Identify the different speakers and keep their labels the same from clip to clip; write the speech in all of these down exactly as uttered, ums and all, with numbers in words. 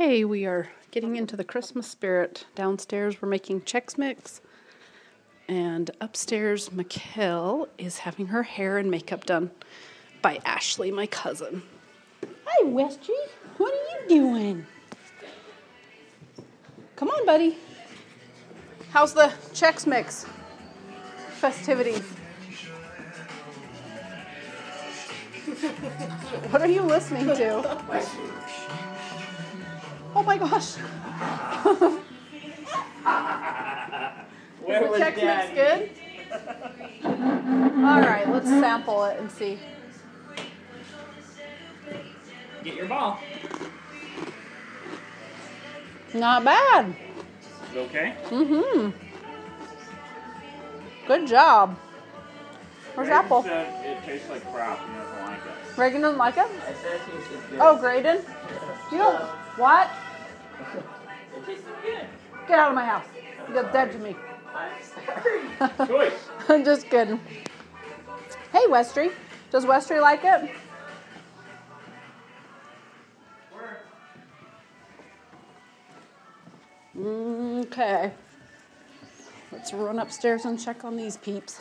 Speaker 1: Okay, we are getting into the Christmas spirit. Downstairs we're making Chex Mix, and upstairs Mikkel is having her hair and makeup done by Ashley, my cousin. Hi, Westry. What are you doing? Come on, buddy. How's the Chex Mix festivities? What are you listening to? Oh my gosh. Is the Chex Mix good? All right, let's sample it and see.
Speaker 2: Get your ball.
Speaker 1: Not bad.
Speaker 2: Is it okay?
Speaker 1: Mm-hmm. Good job. Where's
Speaker 2: Reagan
Speaker 1: Apple?
Speaker 2: said it tastes like crap and doesn't like it.
Speaker 1: Reagan doesn't like it?
Speaker 3: I said it tasted good.
Speaker 1: Oh, Graydon? You don't... What?
Speaker 3: It tasted good.
Speaker 1: Get out of my house. You're dead to me.
Speaker 3: I'm sorry.
Speaker 2: Choice.
Speaker 1: I'm just kidding. Hey, Westry. Does Westry like it? Okay. Let's run upstairs and check on these peeps.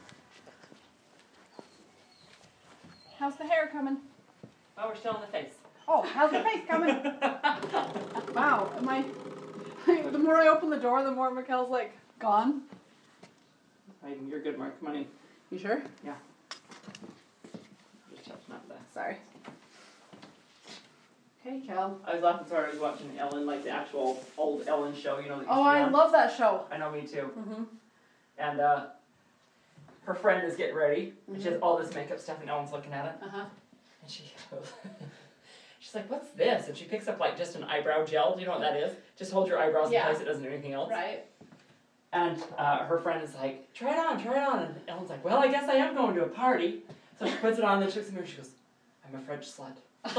Speaker 1: How's the hair coming?
Speaker 3: Oh, we're still in the face.
Speaker 1: Oh, how's the face coming? Wow, am I... The more I open the door, the more Mikkel's like, gone.
Speaker 3: Right, you're good, Mark. Come on in.
Speaker 1: You sure?
Speaker 3: Yeah. Just touching up that.
Speaker 1: Sorry. Hey, Kel.
Speaker 3: I was laughing, sorry, I was watching Ellen, like the actual old Ellen show, you know. That
Speaker 1: Oh, I
Speaker 3: on.
Speaker 1: love that show.
Speaker 3: I know, me too.
Speaker 1: Mm-hmm.
Speaker 3: And, uh, her friend is getting ready, and mm-hmm. she has all this makeup stuff, and Ellen's looking at it.
Speaker 1: Uh-huh.
Speaker 3: And she goes, she's like, what's this? And she picks up, like, just an eyebrow gel. Do you know what that is? Just hold your eyebrows
Speaker 1: Yeah.
Speaker 3: in place. It doesn't do anything else.
Speaker 1: Right.
Speaker 3: And uh, her friend is like, try it on, try it on. And Ellen's like, well, I guess I am going to a party. So she puts it on, and then she looks at me and she goes, I'm a French slut.
Speaker 1: I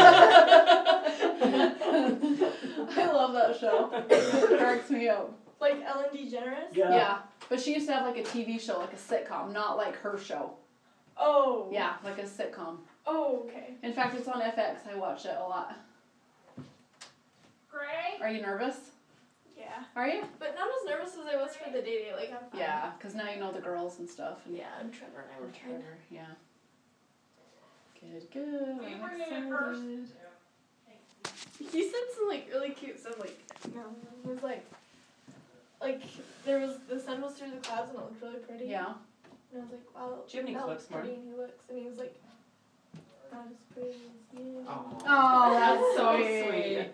Speaker 1: love that show. It cracks me up.
Speaker 4: Like Ellen DeGeneres?
Speaker 3: Yeah.
Speaker 1: Yeah. But she used to have like a T V show, like a sitcom, not like her show.
Speaker 4: Oh.
Speaker 1: Yeah, like a sitcom.
Speaker 4: Oh, okay.
Speaker 1: In fact, it's on F X. I watch it a lot.
Speaker 4: Gray?
Speaker 1: Are you nervous?
Speaker 4: Yeah.
Speaker 1: Are you?
Speaker 4: But not as nervous as I was for the day day. Like, I'm fine.
Speaker 1: Yeah, because now you know the girls and stuff. And
Speaker 4: Yeah, and Trevor and I were trying.
Speaker 1: Trevor, yeah. Good, good.
Speaker 4: Will you
Speaker 1: I'm
Speaker 4: bring it in first?
Speaker 1: excited.
Speaker 4: He said some, like, really cute stuff, like, um, it was like, like, there was, the sun was through the clouds and it looked really pretty.
Speaker 1: Yeah.
Speaker 4: And I was like, wow,
Speaker 3: Do you have any
Speaker 4: that
Speaker 3: clips,
Speaker 4: looks pretty,
Speaker 3: Mark?
Speaker 4: and he looks, and he was like, not as pretty as you.
Speaker 3: Oh,
Speaker 1: Oh, that's
Speaker 3: that's so
Speaker 1: sweet.
Speaker 3: sweet.